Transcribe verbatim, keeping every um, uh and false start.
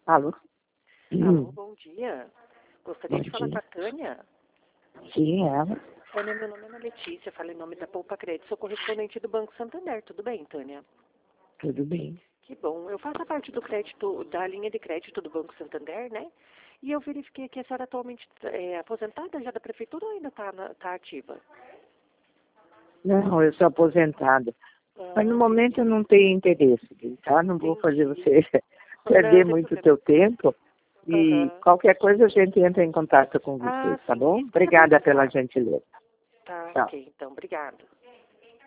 Alô? Alô, bom dia. Gostaria Bom de falar dia. com a Tânia. Sim, ela. Tânia, meu nome é Ana Letícia, falo em nome da Poupa Crédito, sou correspondente do Banco Santander. Tudo bem, Tânia? Tudo bem. Que bom. Eu faço a parte do crédito, da linha de crédito do Banco Santander, né? E eu verifiquei que a senhora atualmente é aposentada já da prefeitura ou ainda está tá ativa? Não, eu sou aposentada. Mas no Ah, momento eu não tenho interesse, tá? Não vou fazer entendi. você Não, perder sem muito o problema. teu tempo. E Aham. qualquer coisa a gente entra em contato com você, Ah, tá sim. bom? E para Obrigada pela verificar. gentileza. Tá, Tchau. ok. Então, obrigada.